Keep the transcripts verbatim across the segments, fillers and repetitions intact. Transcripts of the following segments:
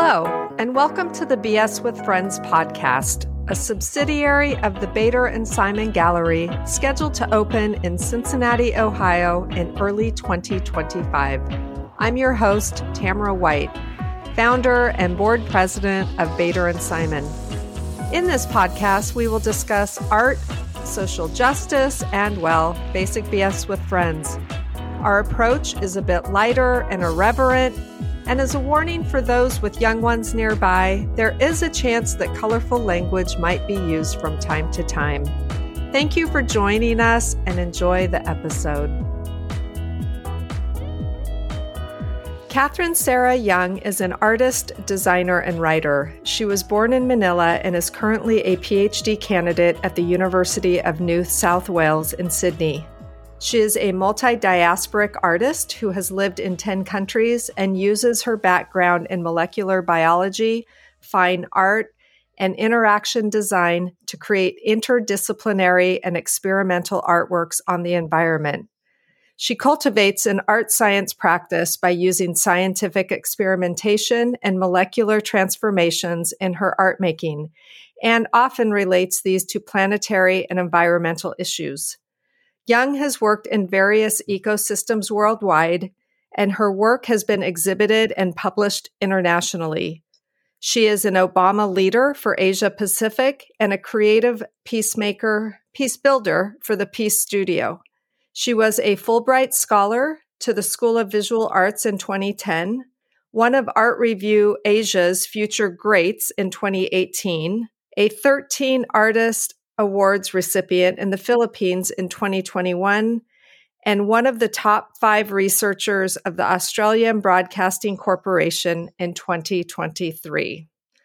Hello, and welcome to the B S with Friends podcast, a subsidiary of the Bader and Simon Gallery, scheduled to open in Cincinnati, Ohio in early twenty twenty-five. I'm your host, Tamara White, founder and board president of Bader and Simon. In this podcast, we will discuss art, social justice, and, well, basic B S with friends. Our approach is a bit lighter and irreverent, and as a warning for those with young ones nearby, there is a chance that colorful language might be used from time to time. Thank you for joining us and enjoy the episode. Catherine Sarah Young is an artist, designer, and writer. She was born in Manila and is currently a P H D candidate at the University of New South Wales in Sydney. She is a multi-diasporic artist who has lived in ten countries and uses her background in molecular biology, fine art, and interaction design to create interdisciplinary and experimental artworks on the environment. She cultivates an art science practice by using scientific experimentation and molecular transformations in her art making, and often relates these to planetary and environmental issues. Young has worked in various ecosystems worldwide, and her work has been exhibited and published internationally. She is an Obama leader for Asia Pacific and a creative peacemaker, peace builder for the Peace Studio. She was a Fulbright Scholar to the School of Visual Arts in twenty ten, one of Art Review Asia's Future Greats in twenty eighteen, a thirteen Artist Awards recipient in the Philippines in twenty twenty-one, and one of the top five researchers of the Australian Broadcasting Corporation in twenty twenty-three.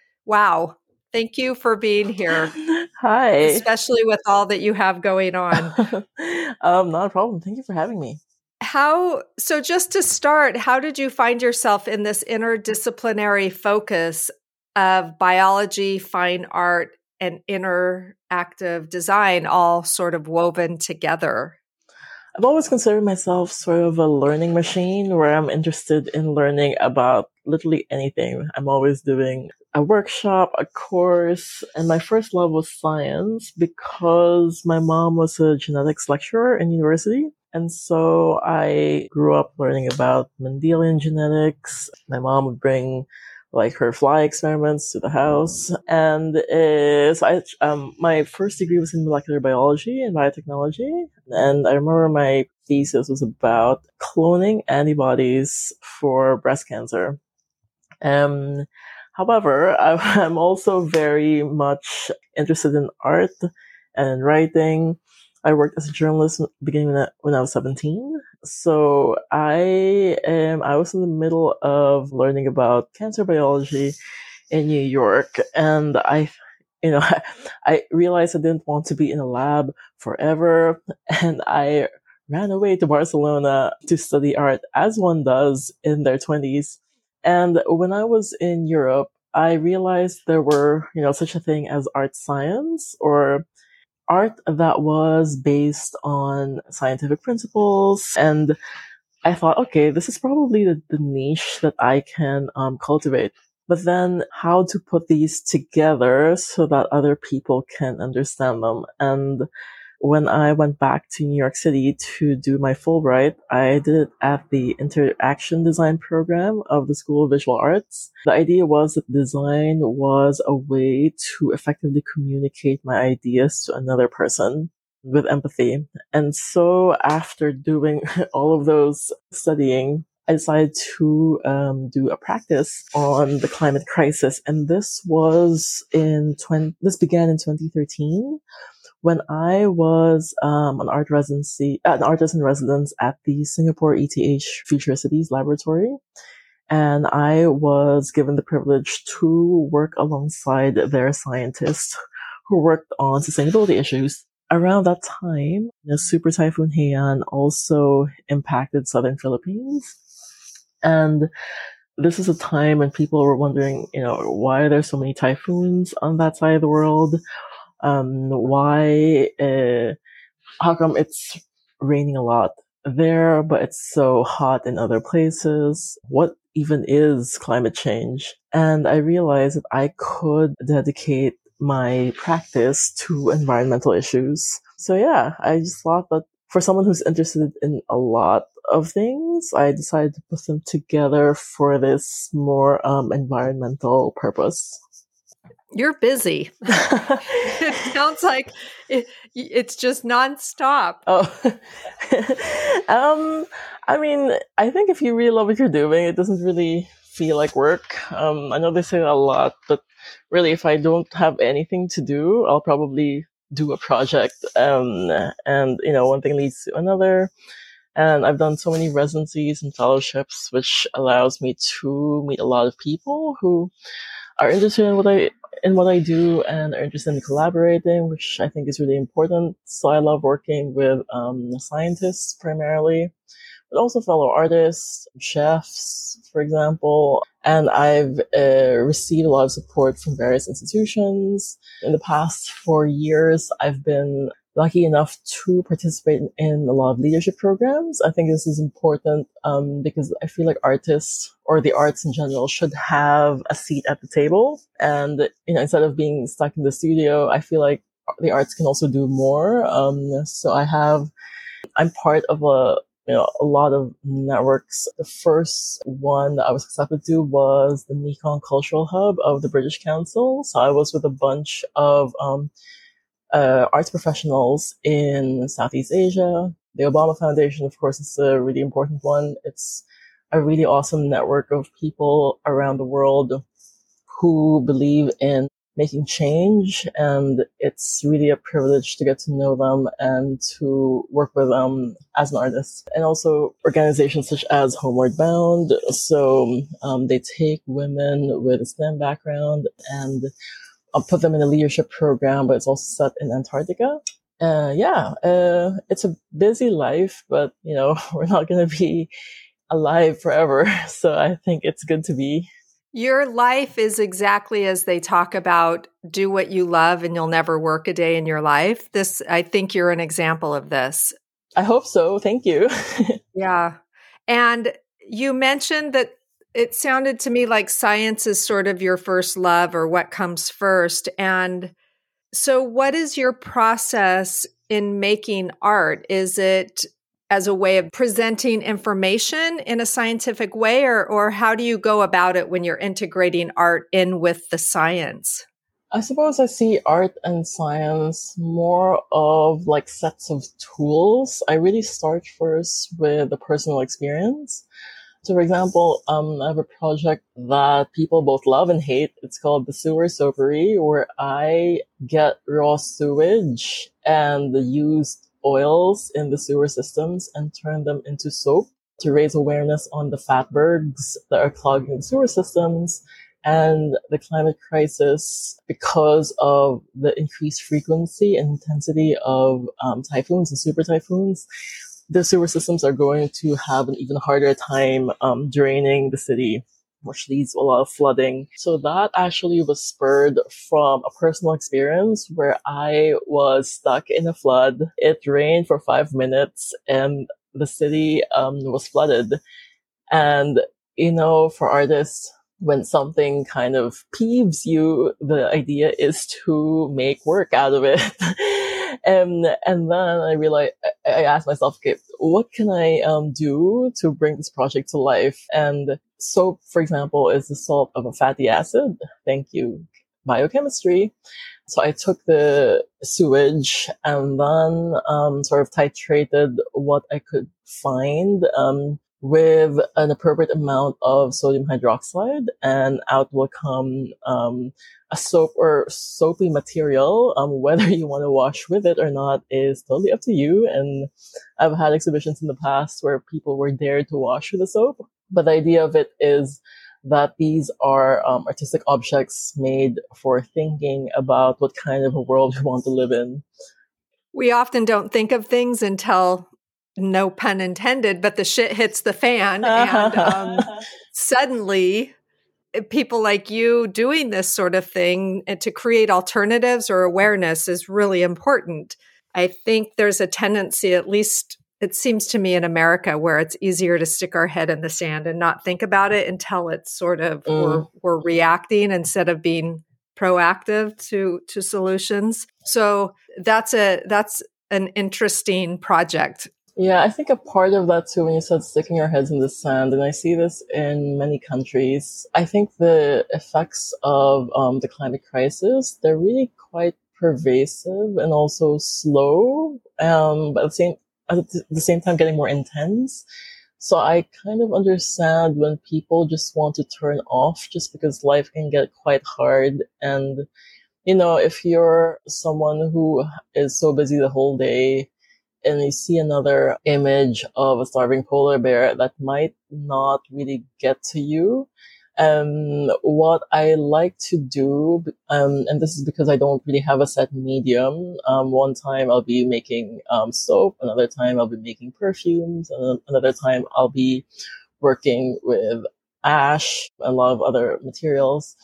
Wow. Thank you for being here. Hi. Especially with all that you have going on. um, not a problem. Thank you for having me. How, so just to start, how did you find yourself in this interdisciplinary focus of biology, fine art, and interactive design all sort of woven together? I've always considered myself sort of a learning machine where I'm interested in learning about literally anything. I'm always doing a workshop, a course, and my first love was science because my mom was a genetics lecturer in university. And so I grew up learning about Mendelian genetics. My mom would bring like her fly experiments to the house. And uh, so I, um, my first degree was in molecular biology and biotechnology. And I remember my thesis was about cloning antibodies for breast cancer. Um, however, I, I'm also very much interested in art and writing. I worked as a journalist beginning when I, when I was seventeen. So I um I was in the middle of learning about cancer biology in New York, and I, you know, I, I realized I didn't want to be in a lab forever, and I ran away to Barcelona to study art, as one does in their twenties. And when I was in Europe, I realized there were, you know, such a thing as art science, or art that was based on scientific principles. And I thought, okay, this is probably the, the niche that I can um, cultivate. But then how to put these together so that other people can understand them. And when I went back to New York City to do my Fulbright, I did it at the Interaction Design program of the School of Visual Arts. The idea was that design was a way to effectively communicate my ideas to another person with empathy. And so after doing all of those studying, I decided to um, do a practice on the climate crisis. And this was in twenty, this began in twenty thirteen. When I was um, an art residency, uh, an artist in residence at the Singapore E T H Futuricities Laboratory, and I was given the privilege to work alongside their scientists who worked on sustainability issues. Around that time, the Super Typhoon Haiyan also impacted southern Philippines, and this is a time when people were wondering, you know, why are there so many typhoons on that side of the world? Um, why, uh, how come it's raining a lot there, but it's so hot in other places? What even is climate change. And I realized that I could dedicate my practice to environmental issues. So yeah, I just thought that for someone who's interested in a lot of things, I decided to put them together for this more um, environmental purpose. You're busy. It sounds like it, it's just nonstop. Oh, um, I mean, I think if you really love what you're doing, it doesn't really feel like work. Um, I know they say that a lot, but really, if I don't have anything to do, I'll probably do a project. Um, and you know, one thing leads to another. And I've done so many residencies and fellowships, which allows me to meet a lot of people who are interested in what I in what I do and are interested in collaborating, which I think is really important. So I love working with um, scientists primarily, but also fellow artists, chefs, for example. And I've uh, received a lot of support from various institutions. In the past four years, I've been lucky enough to participate in a lot of leadership programs. I think this is important um, because I feel like artists or the arts in general should have a seat at the table. And, you know, instead of being stuck in the studio, I feel like the arts can also do more. Um, so I have, I'm part of a, you know, a lot of networks. The first one that I was accepted to was the Mekong Cultural Hub of the British Council. So I was with a bunch of, um, Uh, arts professionals in Southeast Asia. The Obama Foundation, of course, is a really important one. It's a really awesome network of people around the world who believe in making change, and it's really a privilege to get to know them and to work with them as an artist. And also organizations such as Homeward Bound. So um, they take women with a STEM background and I'll put them in a leadership program, but it's also set in Antarctica. Uh, yeah, uh, it's a busy life, but, you know, we're not going to be alive forever. So I think it's good to be. Your life is exactly as they talk about, do what you love and you'll never work a day in your life. This, I think you're an example of this. I hope so. Thank you. Yeah. And you mentioned that it sounded to me like science is sort of your first love or what comes first. And so what is your process in making art? Is it as a way of presenting information in a scientific way, or, or how do you go about it when you're integrating art in with the science? I suppose I see art and science more of like sets of tools. I really start first with the personal experience. So, for example, um, I have a project that people both love and hate. It's called the Sewer Soapery, where I get raw sewage and the used oils in the sewer systems and turn them into soap to raise awareness on the fatbergs that are clogging the sewer systems and the climate crisis because of the increased frequency and intensity of um, typhoons and super typhoons. The sewer systems are going to have an even harder time um, draining the city, which leads to a lot of flooding. So that actually was spurred from a personal experience where I was stuck in a flood. It rained for five minutes and the city um, was flooded. And, you know, for artists, when something kind of peeves you, the idea is to make work out of it. And, and then I realized, I asked myself, okay, what can I um, do to bring this project to life? And soap, for example, is the salt of a fatty acid. Thank you, biochemistry. So I took the sewage and then um, sort of titrated what I could find um, with an appropriate amount of sodium hydroxide, and out will come um, a soap or soapy material. Um, whether you want to wash with it or not is totally up to you. And I've had exhibitions in the past where people were dared to wash with the soap. But the idea of it is that these are um, artistic objects made for thinking about what kind of a world we want to live in. We often don't think of things until, no pun intended, but the shit hits the fan. And um, suddenly people like you doing this sort of thing and to create alternatives or awareness is really important. I think there's a tendency, at least it seems to me in America where it's easier to stick our head in the sand and not think about it until it's sort of Mm. we're, we're reacting instead of being proactive to to solutions. So that's a that's an interesting project. Yeah, I think a part of that too, when you said sticking our heads in the sand, and I see this in many countries, I think the effects of um, the climate crisis, they're really quite pervasive and also slow, um, but at the same, at the same time getting more intense. So I kind of understand when people just want to turn off just because life can get quite hard. And, you know, if you're someone who is so busy the whole day, and you see another image of a starving polar bear that might not really get to you. Um, what I like to do, um, and this is because I don't really have a set medium. Um, one time I'll be making, um, soap. Another time I'll be making perfumes. And another time I'll be working with ash, and a lot of other materials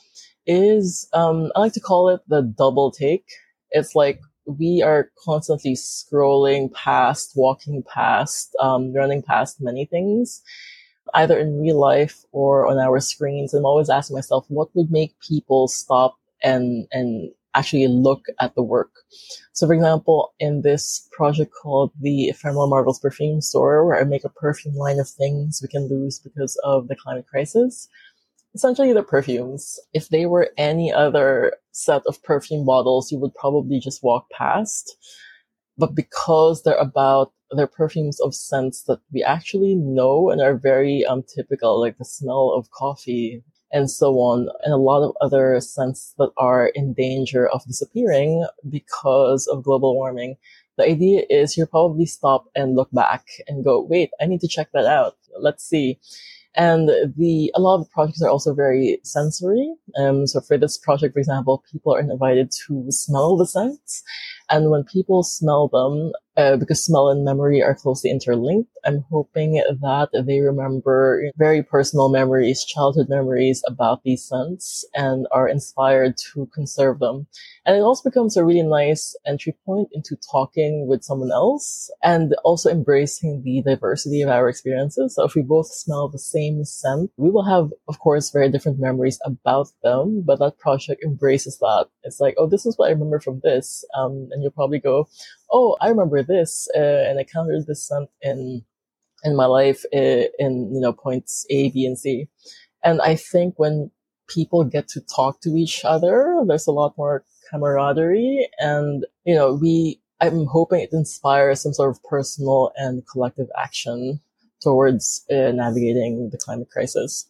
is, um, I like to call it the double take. It's like, we are constantly scrolling past, walking past, um, running past many things, either in real life or on our screens. I'm always asking myself, what would make people stop and, and actually look at the work? So for example, in this project called the Ephemeral Marvels Perfume Store, where I make a perfume line of things we can lose because of the climate crisis, essentially the perfumes. If they were any other set of perfume bottles, you would probably just walk past. But because they're about, they're perfumes of scents that we actually know and are very um, typical, like the smell of coffee and so on, and a lot of other scents that are in danger of disappearing because of global warming. The idea is you probably stop and look back and go, wait, I need to check that out. Let's see. And the, a lot of the projects are also very sensory. Um, so for this project, for example, people are invited to smell the scents. And when people smell them, uh, because smell and memory are closely interlinked, I'm hoping that they remember very personal memories, childhood memories about these scents and are inspired to conserve them. And it also becomes a really nice entry point into talking with someone else and also embracing the diversity of our experiences. So if we both smell the same scent, we will have, of course, very different memories about them, but that project embraces that. It's like, oh, this is what I remember from this. Um, and you'll probably go, oh, I remember this, uh, and I encountered this scent in, in my life, uh, in, you know, points A, B, and C. And I think when people get to talk to each other, there's a lot more camaraderie, and, you know, we, I'm hoping it inspires some sort of personal and collective action towards uh, navigating the climate crisis.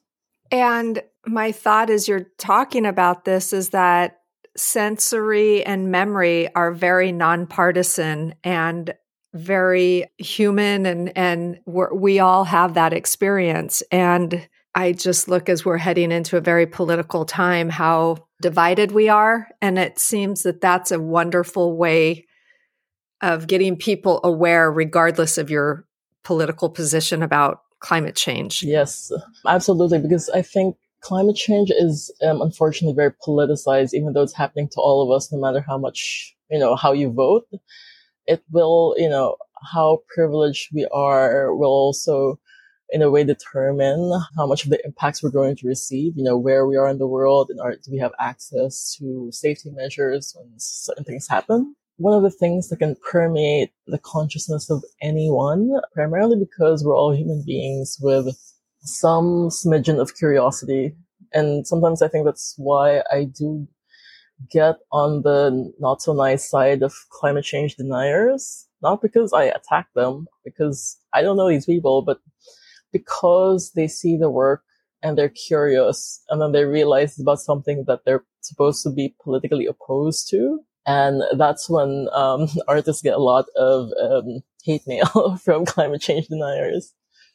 And my thought as you're talking about this is that sensory and memory are very nonpartisan and very human, and, and we're, we all have that experience. And I just look as we're heading into a very political time, how divided we are. And it seems that that's a wonderful way of getting people aware, regardless of your political position about climate change. Yes, absolutely. Because I think climate change is um, unfortunately very politicized, even though it's happening to all of us, no matter how much, you know, how you vote. It will, you know, how privileged we are will also, in a way, determine how much of the impacts we're going to receive, you know, where we are in the world, and are, do we have access to safety measures when certain things happen. One of the things that can permeate the consciousness of anyone, primarily because we're all human beings with some smidgen of curiosity. And sometimes I think that's why I do get on the not so nice side of climate change deniers. Not because I attack them, because I don't know these people, but because they see the work and they're curious, and then they realize it's about something that they're supposed to be politically opposed to. And that's when um, artists get a lot of um, hate mail from climate change deniers.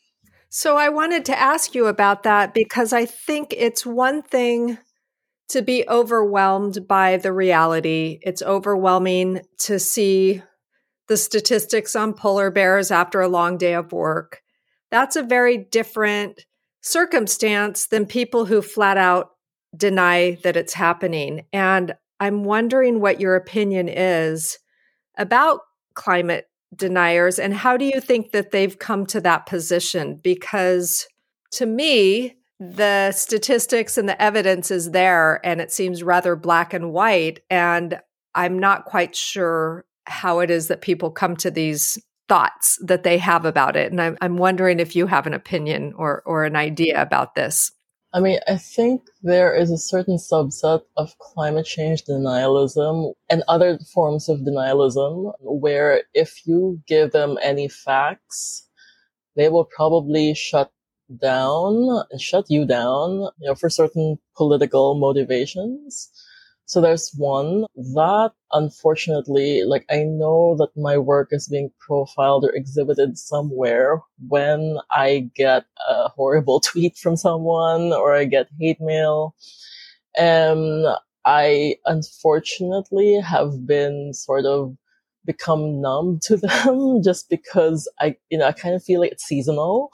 So I wanted to ask you about that, because I think it's one thing to be overwhelmed by the reality. It's overwhelming to see the statistics on polar bears after a long day of work. That's a very different circumstance than people who flat out deny that it's happening. And I'm wondering what your opinion is about climate deniers, and how do you think that they've come to that position? Because to me, the statistics and the evidence is there, and it seems rather black and white, and I'm not quite sure how it is that people come to these thoughts that they have about it. And I'm, I'm wondering if you have an opinion or, or an idea about this. I mean, I think there is a certain subset of climate change denialism and other forms of denialism where if you give them any facts, they will probably shut down and shut you down, you know, for certain political motivations. So there's one that, unfortunately, like I know that my work is being profiled or exhibited somewhere when I get a horrible tweet from someone or I get hate mail. And I, unfortunately, have been sort of become numb to them just because I, you know, I kind of feel like it's seasonal.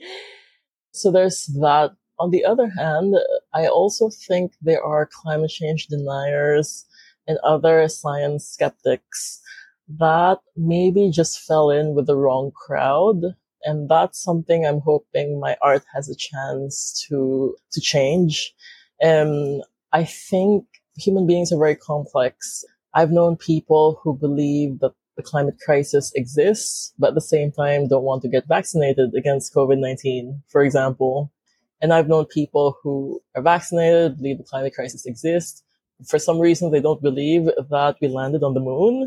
So there's that. On the other hand, I also think there are climate change deniers and other science skeptics that maybe just fell in with the wrong crowd. And that's something I'm hoping my art has a chance to, to change. Um, I think human beings are very complex. I've known people who believe that the climate crisis exists, but at the same time don't want to get vaccinated against covid nineteen, for example. And I've known people who are vaccinated, believe the climate crisis exists. For some reason, they don't believe that we landed on the moon.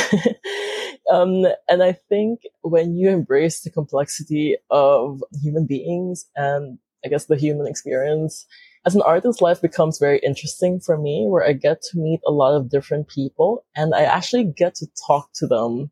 um, and I think when you embrace the complexity of human beings and I guess the human experience, as an artist, life becomes very interesting for me, where I get to meet a lot of different people and I actually get to talk to them.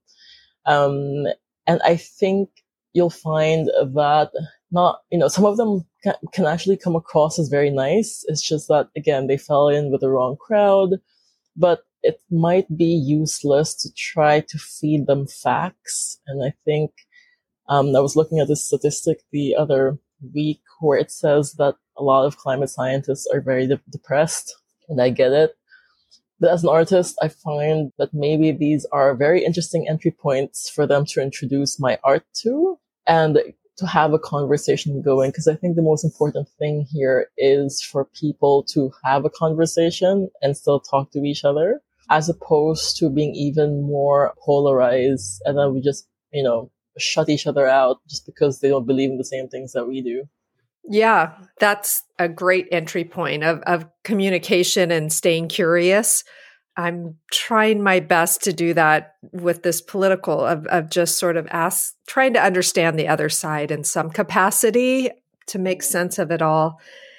Um, and I think you'll find that not, you know, some of them can, can actually come across as very nice. It's just that, again, they fell in with the wrong crowd, but it might be useless to try to feed them facts. And I think, um, I was looking at this statistic the other week where it says that a lot of climate scientists are very de- depressed, and I get it. But as an artist, I find that maybe these are very interesting entry points for them to introduce my art to and to have a conversation going. Because I think the most important thing here is for people to have a conversation and still talk to each other, as opposed to being even more polarized. And then we just, you know, shut each other out just because they don't believe in the same things that we do. Yeah, that's a great entry point of, of communication and staying curious. I'm trying my best to do that with this political of, of just sort of ask, trying to understand the other side in some capacity to make sense of it all.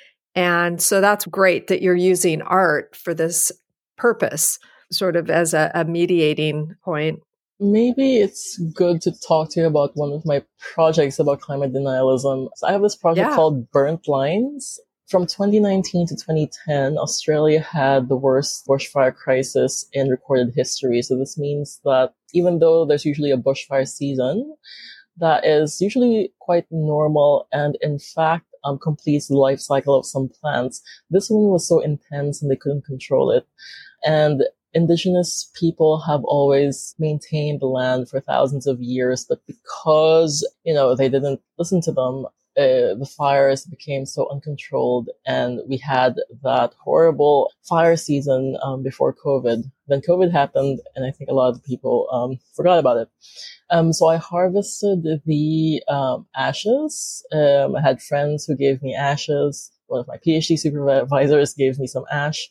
And so that's great that you're using art for this purpose, sort of as a, a mediating point. Maybe it's good to talk to you about one of my projects about climate denialism. So I have this project Yeah. called Burnt Lines. From twenty nineteen to twenty ten, Australia had the worst bushfire crisis in recorded history. So this means that even though there's usually a bushfire season, that is usually quite normal and in fact um, completes the life cycle of some plants, this one was so intense and they couldn't control it. And Indigenous people have always maintained the land for thousands of years, but because, you know, they didn't listen to them, uh, the fires became so uncontrolled, and we had that horrible fire season um, before COVID. Then COVID happened, and I think a lot of people um, forgot about it. Um, so I harvested the um, ashes. Um, I had friends who gave me ashes. One of my PhD supervisors gave me some ash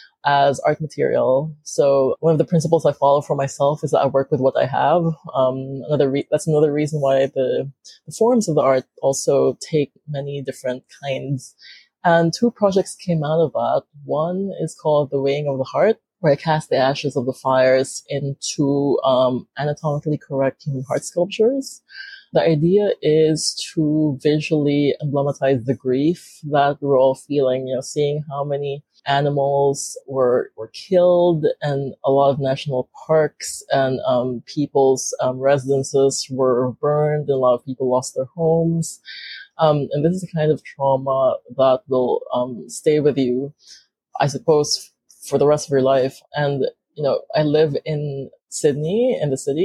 as art material. So one of the principles I follow for myself is that I work with what I have. Um, another re- that's another reason why the, the forms of the art also take many different kinds. And two projects came out of that. One is called The Weighing of the Heart, where I cast the ashes of the fires into um, anatomically correct human heart sculptures. The idea is to visually emblematize the grief that we're all feeling, you know, seeing how many animals were were killed, and a lot of national parks and um, people's um, residences were burned, and a lot of people lost their homes. Um, and this is the kind of trauma that will um, stay with you, I suppose, for the rest of your life. And, you know, I live in Sydney, in the city,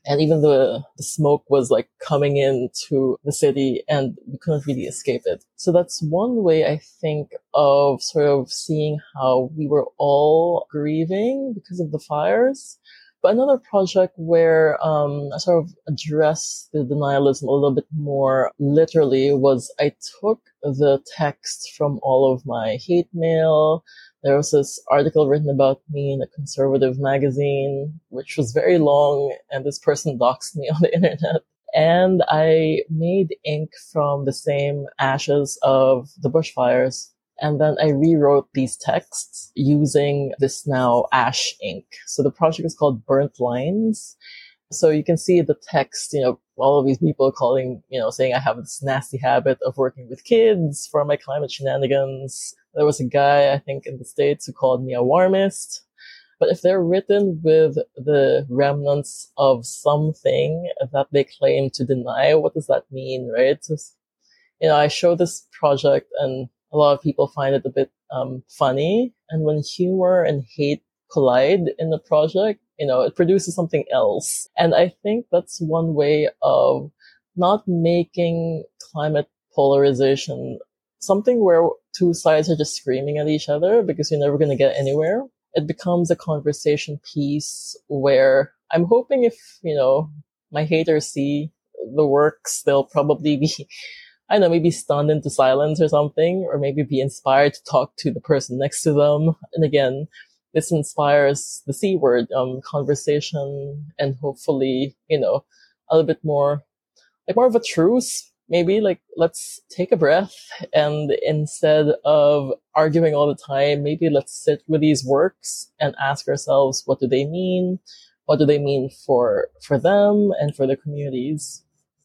And even the, the smoke was like coming into the city and we couldn't really escape it. So that's one way I think of sort of seeing how we were all grieving because of the fires. But another project where um, I sort of addressed the denialism a little bit more literally was I took the text from all of my hate mail. There was this article written about me in a conservative magazine, which was very long, and this person doxed me on the internet. And I made ink from the same ashes of the bushfires. And then I rewrote these texts using this now ash ink. So the project is called Burnt Lines. So you can see the text, you know, all of these people calling, you know, saying I have this nasty habit of working with kids for my climate shenanigans. There was a guy, I think, in the States who called me a warmist. But if they're written with the remnants of something that they claim to deny, what does that mean, right? So, you know, I show this project and a lot of people find it a bit um, funny. And when humor and hate collide in the project, you know, it produces something else. And I think that's one way of not making climate polarization something where two sides are just screaming at each other because you're never going to get anywhere. It becomes a conversation piece where I'm hoping if, you know, my haters see the works, they'll probably be, I don't know, maybe stunned into silence or something, or maybe be inspired to talk to the person next to them. And again, this inspires the C word, um, conversation, and hopefully, you know, a little bit more, like more of a truce. Maybe like, let's take a breath and instead of arguing all the time, maybe let's sit with these works and ask ourselves, what do they mean? What do they mean for, for them and for their communities?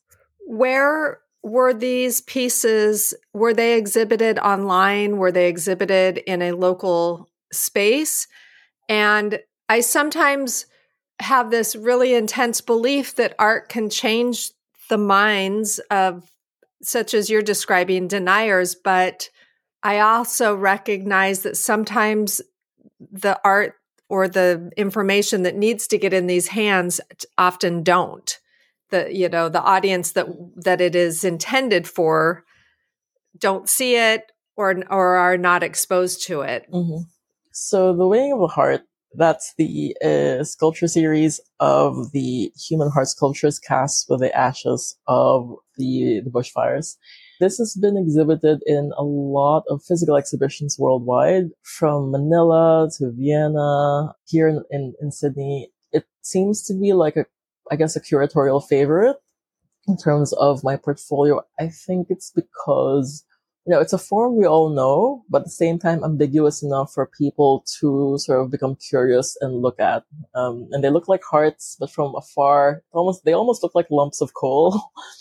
Where were these pieces, were they exhibited online? Were they exhibited in a local space? And I sometimes have this really intense belief that art can change the minds of, such as you're describing, deniers, but I also recognize that sometimes the art or the information that needs to get in these hands often don't. The, you know, the audience that that it is intended for don't see it or or are not exposed to it. Mm-hmm. So the Weighing of a Heart, that's the uh, sculpture series of the human heart sculptures cast with the ashes of the, the bushfires. This has been exhibited in a lot of physical exhibitions worldwide, from Manila to Vienna, here in, in, in Sydney. It seems to be like a, I guess, a curatorial favorite in terms of my portfolio. I think it's because, you know, it's a form we all know, but at the same time ambiguous enough for people to sort of become curious and look at. Um, and they look like hearts, but from afar, almost, they almost look like lumps of coal.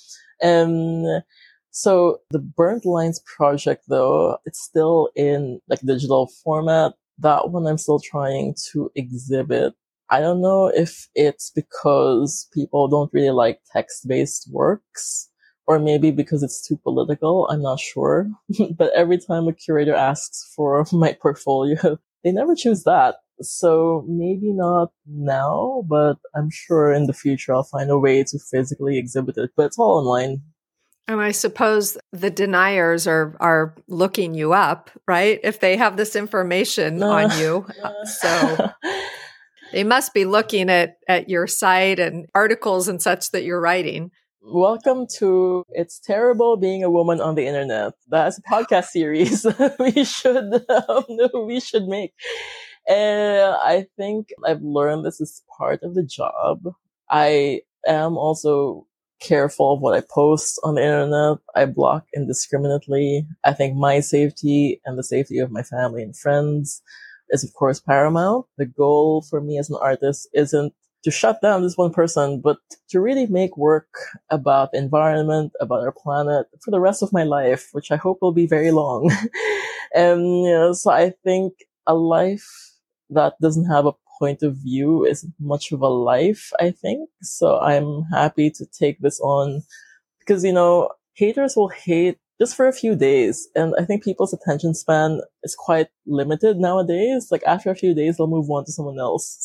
And so the Burnt Lines project, though, it's still in like digital format. That one I'm still trying to exhibit. I don't know if it's because people don't really like text-based works, or maybe because it's too political. I'm not sure. But every time a curator asks for my portfolio, they never choose that. So maybe not now, but I'm sure in the future I'll find a way to physically exhibit it. But it's all online. And I suppose the deniers are are looking you up, right? If they have this information uh, on you. Uh, so they must be looking at, at your site and articles and such that you're writing. Welcome to It's Terrible Being a Woman on the Internet. That's a podcast series we should um, we should make. And I think I've learned this is part of the job. I am also careful of what I post on the internet. I block indiscriminately. I think my safety and the safety of my family and friends is, of course, paramount. The goal for me as an artist isn't to shut down this one person, but to really make work about the environment, about our planet for the rest of my life, which I hope will be very long. And, you know, so I think a life that doesn't have a point of view isn't much of a life, I think. So I'm happy to take this on because, you know, haters will hate just for a few days. And I think people's attention span is quite limited nowadays. Like after a few days, they'll move on to someone else.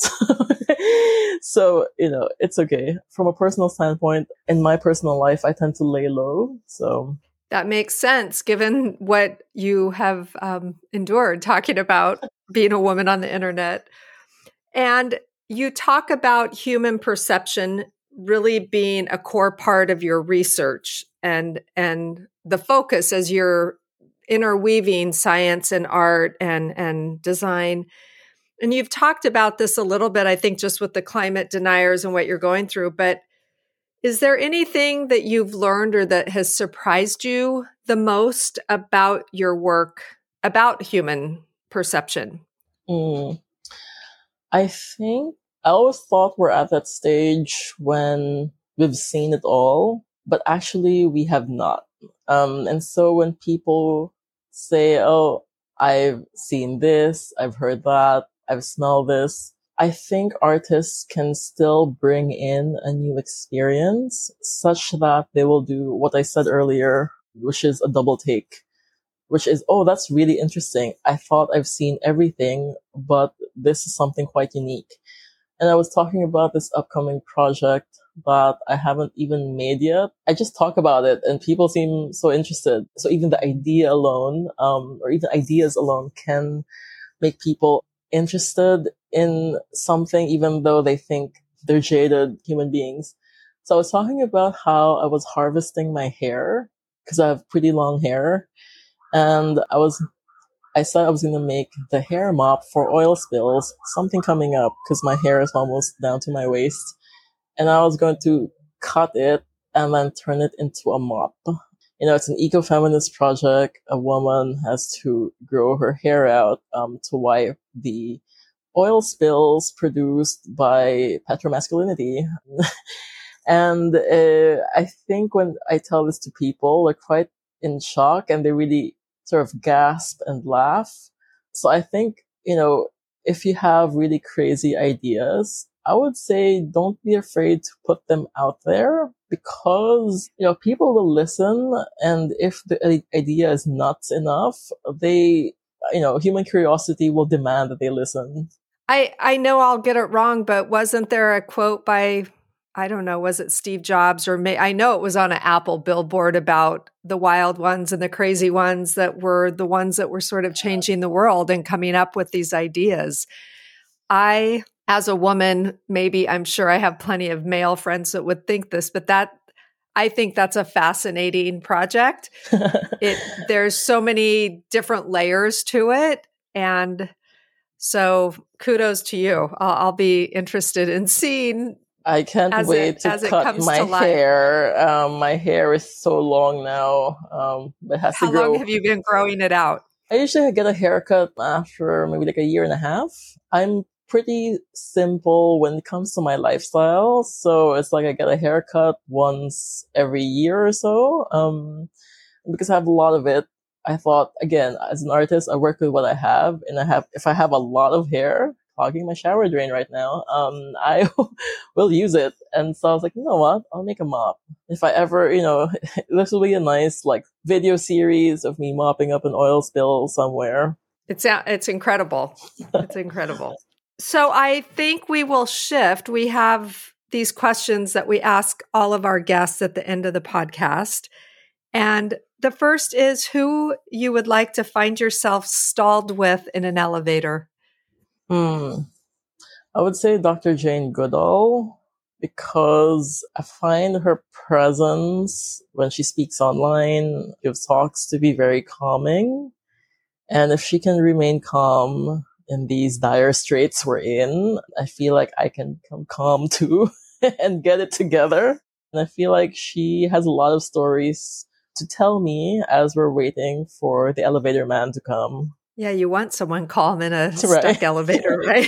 So, you know, it's okay. From a personal standpoint, in my personal life, I tend to lay low. So that makes sense given what you have um, endured talking about being a woman on the internet. And you talk about human perception really being a core part of your research and and the focus as you're interweaving science and art and and design. And you've talked about this a little bit, I think, just with the climate deniers and what you're going through. But is there anything that you've learned or that has surprised you the most about your work, about human perception? Mm. I think I always thought we're at that stage when we've seen it all, but actually we have not. Um, and so when people say, oh, I've seen this, I've heard that, I've smelled this, I think artists can still bring in a new experience such that they will do what I said earlier, which is a double take. Which is, oh, that's really interesting. I thought I've seen everything, but this is something quite unique. And I was talking about this upcoming project that I haven't even made yet. I just talk about it and people seem so interested. So even the idea alone, um, or even ideas alone can make people interested in something, even though they think they're jaded human beings. So I was talking about how I was harvesting my hair because I have pretty long hair. And I was, I said I was going to make the hair mop for oil spills, something coming up because my hair is almost down to my waist. And I was going to cut it and then turn it into a mop. You know, it's an eco-feminist project. A woman has to grow her hair out, um, to wipe the oil spills produced by petromasculinity. And, uh, I think when I tell this to people, they're quite in shock and they really sort of gasp and laugh. So I think, you know, if you have really crazy ideas, I would say don't be afraid to put them out there because, you know, people will listen. And if the idea is nuts enough, they, you know, human curiosity will demand that they listen. I, I know I'll get it wrong, but wasn't there a quote by, I don't know, was it Steve Jobs or may, I know it was on an Apple billboard about the wild ones and the crazy ones that were the ones that were sort of changing the world and coming up with these ideas. I, as a woman, maybe I'm sure I have plenty of male friends that would think this, but that I think that's a fascinating project. It there's so many different layers to it. And so kudos to you. I'll, I'll be interested in seeing I can't as wait it, to as it cut comes my to life. hair. Um, my hair is so long now. Um, it has How to grow. long have you been growing it out? I usually get a haircut after maybe like a year and a half. I'm pretty simple when it comes to my lifestyle. So it's like I get a haircut once every year or so. Um, because I have a lot of it. I thought, again, as an artist, I work with what I have. And I have, if I have a lot of hair, clogging my shower drain right now, um, I will use it. And so I was like, you know what? I'll make a mop. If I ever, you know, this will be a nice, like, video series of me mopping up an oil spill somewhere. It's, it's incredible. It's incredible. So I think we will shift. We have these questions that we ask all of our guests at the end of the podcast. And the first is who you would like to find yourself stalled with in an elevator. Hmm. I would say Doctor Jane Goodall, because I find her presence when she speaks online, gives talks, to be very calming. And if she can remain calm in these dire straits we're in, I feel like I can come calm too and get it together. And I feel like she has a lot of stories to tell me as we're waiting for the elevator man to come. Yeah, you want someone calm in a Right. stuck elevator, right?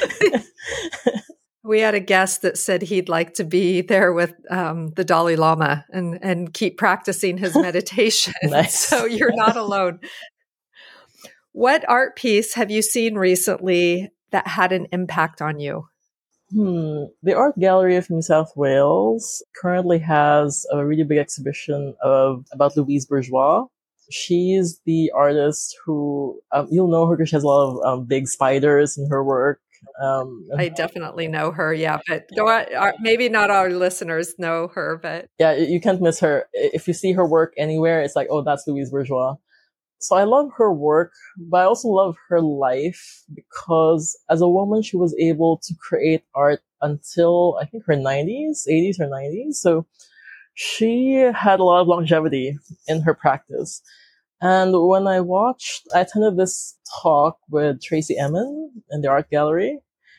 We had a guest that said he'd like to be there with um, the Dalai Lama and, and keep practicing his meditation. Nice. So you're not alone. What art piece have you seen recently that had an impact on you? Hmm. The Art Gallery of New South Wales currently has a really big exhibition of about Louise Bourgeois. She's the artist who, um, you'll know her because she has a lot of um, big spiders in her work. Um, I definitely know her, yeah, but go on, our, maybe not our listeners know her, but yeah, you can't miss her. If you see her work anywhere, it's like, oh, that's Louise Bourgeois. So I love her work, but I also love her life because as a woman, she was able to create art until I think her nineties, eighties or nineties. So she had a lot of longevity in her practice. And when I watched, I attended this talk with Tracey Emin in the art gallery,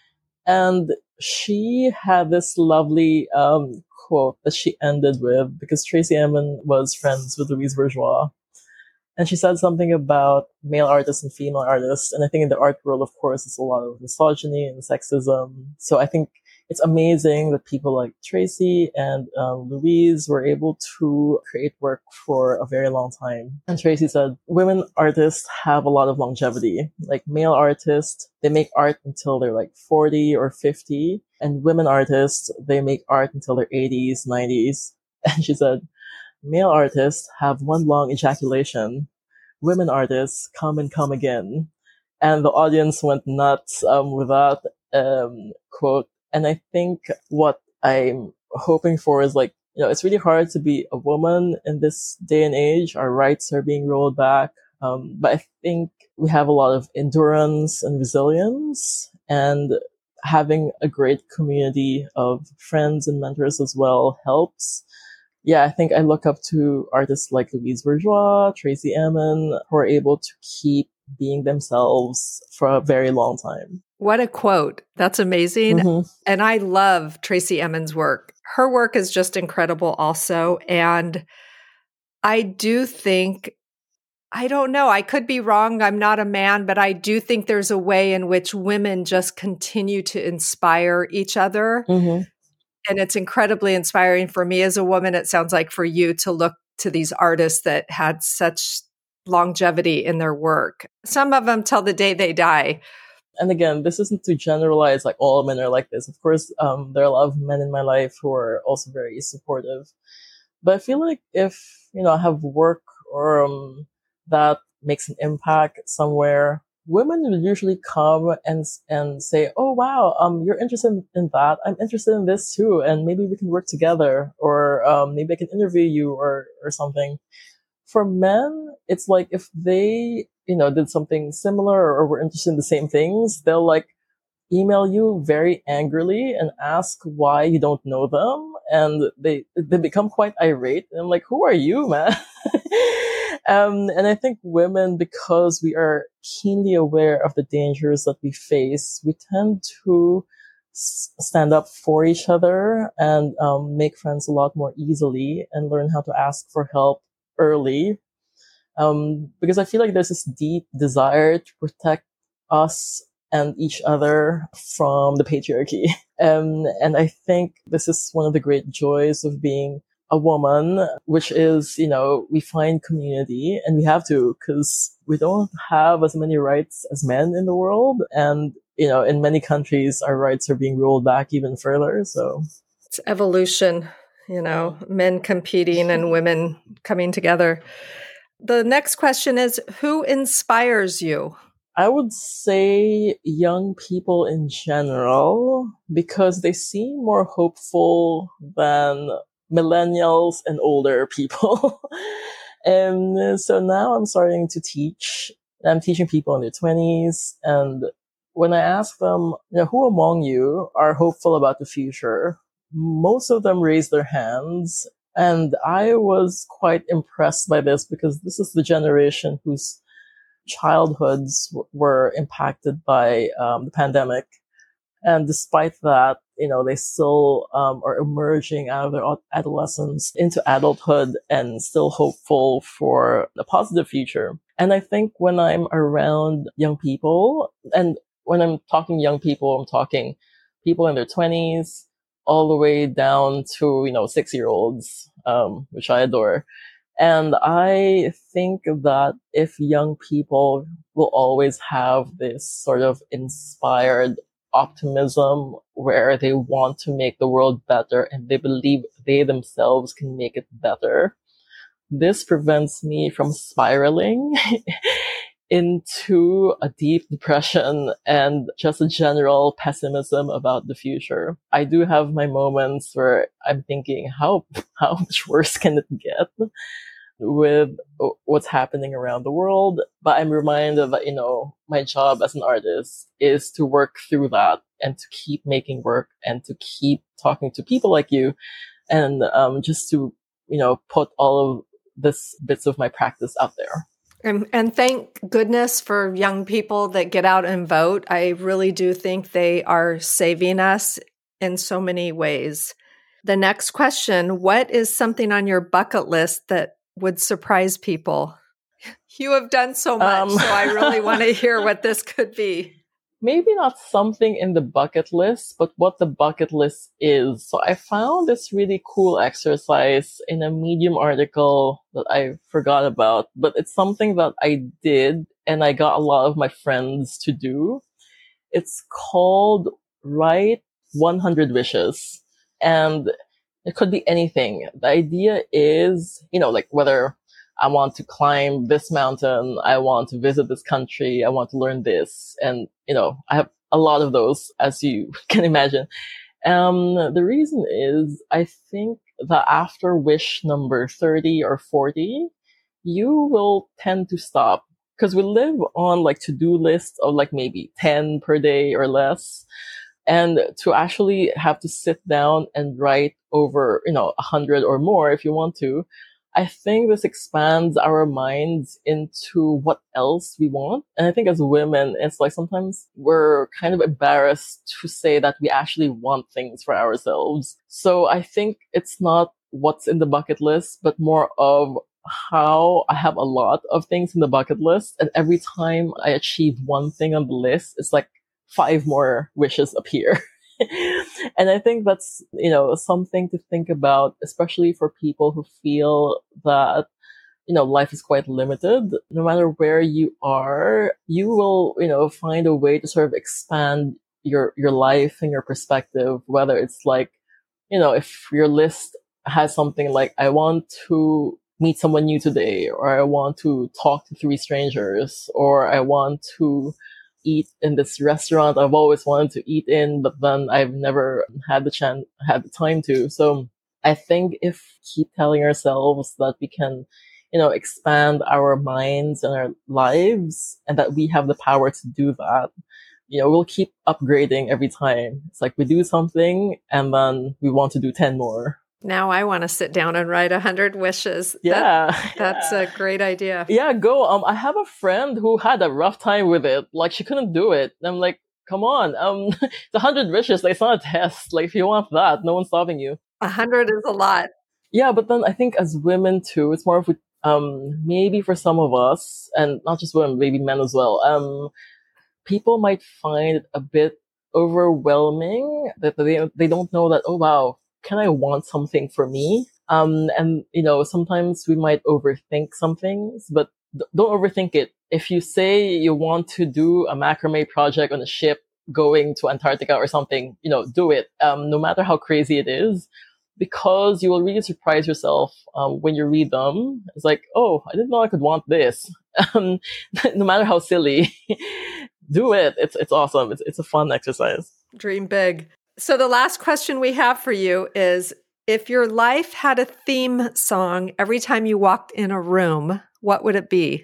and she had this lovely um, quote that she ended with because Tracey Emin was friends with Louise Bourgeois. And she said something about male artists and female artists. And I think in the art world, of course, it's a lot of misogyny and sexism. So I think it's amazing that people like Tracey and um, Louise were able to create work for a very long time. And Tracey said, women artists have a lot of longevity. Like male artists, they make art until they're like forty or fifty. And women artists, they make art until their eighties, nineties. And she said, male artists have one long ejaculation. Women artists come and come again. And the audience went nuts um, with that um, quote. And I think what I'm hoping for is like, you know, it's really hard to be a woman in this day and age. Our rights are being rolled back. Um, but I think we have a lot of endurance and resilience, and having a great community of friends and mentors as well helps. Yeah, I think I look up to artists like Louise Bourgeois, Tracey Emin, who are able to keep being themselves for a very long time. What a quote. That's amazing. Mm-hmm. And I love Tracey Emin's work. Her work is just incredible also. And I do think, I don't know, I could be wrong. I'm not a man, but I do think there's a way in which women just continue to inspire each other. Mm-hmm. And it's incredibly inspiring for me as a woman. It sounds like for you to look to these artists that had such longevity in their work. Some of them till the day they die. And again, this isn't to generalize like all men are like this. Of course, um, there are a lot of men in my life who are also very supportive. But I feel like if, you know, I have work or um, that makes an impact somewhere, women will usually come and and say, oh, wow, um, you're interested in, in that. I'm interested in this too. And maybe we can work together, or um, maybe I can interview you or, or something. For men, it's like if they, you know, did something similar or were interested in the same things, they'll like email you very angrily and ask why you don't know them. And they, they become quite irate. And I'm like, who are you, man? um, and I think women, because we are keenly aware of the dangers that we face, we tend to s- stand up for each other and um, make friends a lot more easily and learn how to ask for help early. Um, because I feel like there's this deep desire to protect us and each other from the patriarchy. Um, and I think this is one of the great joys of being a woman, which is, you know, we find community, and we have to, because we don't have as many rights as men in the world. And, you know, in many countries, our rights are being rolled back even further. So it's evolution, you know, men competing and women coming together. The next question is, who inspires you? I would say young people in general, because they seem more hopeful than millennials and older people. And so now I'm starting to teach. I'm teaching people in their twenties. And when I ask them, you know, who among you are hopeful about the future, most of them raise their hands. And I was quite impressed by this, because this is the generation whose childhoods w- were impacted by um, the pandemic. And despite that, you know, they still um, are emerging out of their adolescence into adulthood and still hopeful for a positive future. And I think when I'm around young people, and when I'm talking young people, I'm talking people in their twenties all the way down to, you know, six-year-olds, um, which I adore. And I think that if young people will always have this sort of inspired optimism where they want to make the world better and they believe they themselves can make it better, this prevents me from spiraling into a deep depression and just a general pessimism about the future. I do have my moments where I'm thinking, how, how much worse can it get with what's happening around the world? But I'm reminded that, you know, my job as an artist is to work through that and to keep making work and to keep talking to people like you and um, just to, you know, put all of this bits of my practice out there. And, and thank goodness for young people that get out and vote. I really do think they are saving us in so many ways. The next question, what is something on your bucket list that would surprise people? You have done so much, um, so I really want to hear what this could be. Maybe not something in the bucket list, but what the bucket list is. So I found this really cool exercise in a Medium article that I forgot about, but it's something that I did and I got a lot of my friends to do. It's called Write one hundred Wishes. And it could be anything. The idea is, you know, like whether I want to climb this mountain, I want to visit this country, I want to learn this. And, you know, I have a lot of those, as you can imagine. Um, the reason is I think that after wish number thirty or forty, you will tend to stop because we live on like to-do lists of like maybe ten per day or less. And to actually have to sit down and write over, you know, a hundred or more if you want to, I think this expands our minds into what else we want. And I think as women, it's like sometimes we're kind of embarrassed to say that we actually want things for ourselves. So I think it's not what's in the bucket list, but more of how I have a lot of things in the bucket list. And every time I achieve one thing on the list, it's like five more wishes appear. And I think that's, you know, something to think about, especially for people who feel that, you know, life is quite limited. No matter where you are, you will, you know, find a way to sort of expand your, your life and your perspective, whether it's like, you know, if your list has something like, I want to meet someone new today, or I want to talk to three strangers, or I want to eat in this restaurant I've always wanted to eat in, but then I've never had the chance, had the time to. So I think if we keep telling ourselves that we can, you know, expand our minds and our lives and that we have the power to do that, you know, we'll keep upgrading every time. It's like we do something and then we want to do ten more. Now I want to sit down and write a hundred wishes. Yeah. That, that's yeah. a great idea. Yeah, go. Um, I have a friend who had a rough time with it. Like, she couldn't do it. And I'm like, come on. Um, it's a hundred wishes. Like, it's not a test. Like, if you want that, no one's stopping you. A hundred is a lot. Yeah, but then I think as women too, it's more of, um, maybe for some of us, and not just women, maybe men as well, um, people might find it a bit overwhelming that they, they don't know that, oh, wow, can I want something for me? Um, and, you know, sometimes we might overthink some things, but th- don't overthink it. If you say you want to do a macrame project on a ship going to Antarctica or something, you know, do it. Um, no matter how crazy it is, because you will really surprise yourself, um, when you read them. It's like, oh, I didn't know I could want this. Um, no matter how silly, do it. It's, it's awesome. It's, it's a fun exercise. Dream big. So the last question we have for you is, if your life had a theme song every time you walked in a room, what would it be?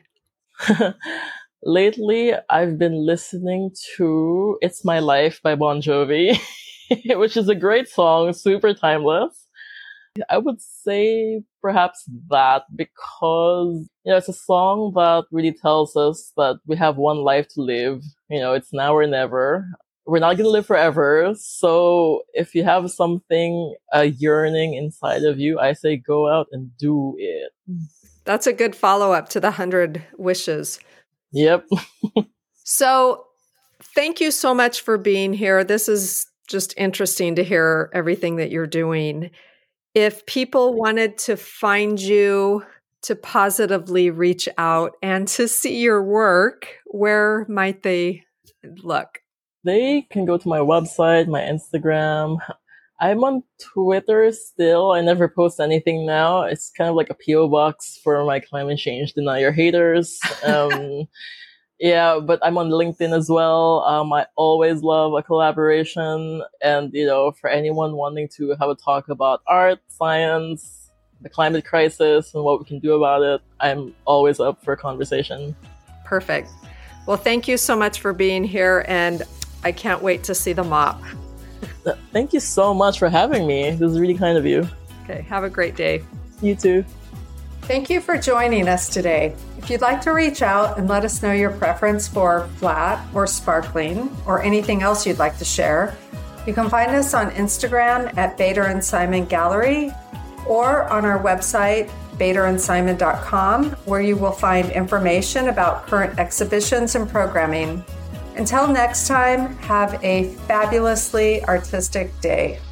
Lately, I've been listening to It's My Life by Bon Jovi, which is a great song, super timeless. I would say perhaps that because, you know, it's a song that really tells us that we have one life to live. You know, it's now or never. We're not going to live forever. So if you have something, a yearning inside of you, I say go out and do it. That's a good follow-up to the hundred wishes. Yep. So thank you so much for being here. This is just interesting to hear everything that you're doing. If people wanted to find you, to positively reach out and to see your work, where might they look? They can go to my website, my Instagram. I'm on Twitter still. I never post anything now. It's kind of like a P O box for my climate change denier haters. Um, yeah, but I'm on LinkedIn as well. Um, I always love a collaboration. And, you know, for anyone wanting to have a talk about art, science, the climate crisis, and what we can do about it, I'm always up for a conversation. Perfect. Well, thank you so much for being here, and I can't wait to see the mop. Thank you so much for having me. This is really kind of you. Okay, have a great day. You too. Thank you for joining us today. If you'd like to reach out and let us know your preference for flat or sparkling or anything else you'd like to share, you can find us on Instagram at Bader and Simon Gallery or on our website, bader and simon dot com, where you will find information about current exhibitions and programming. Until next time, have a fabulously artistic day.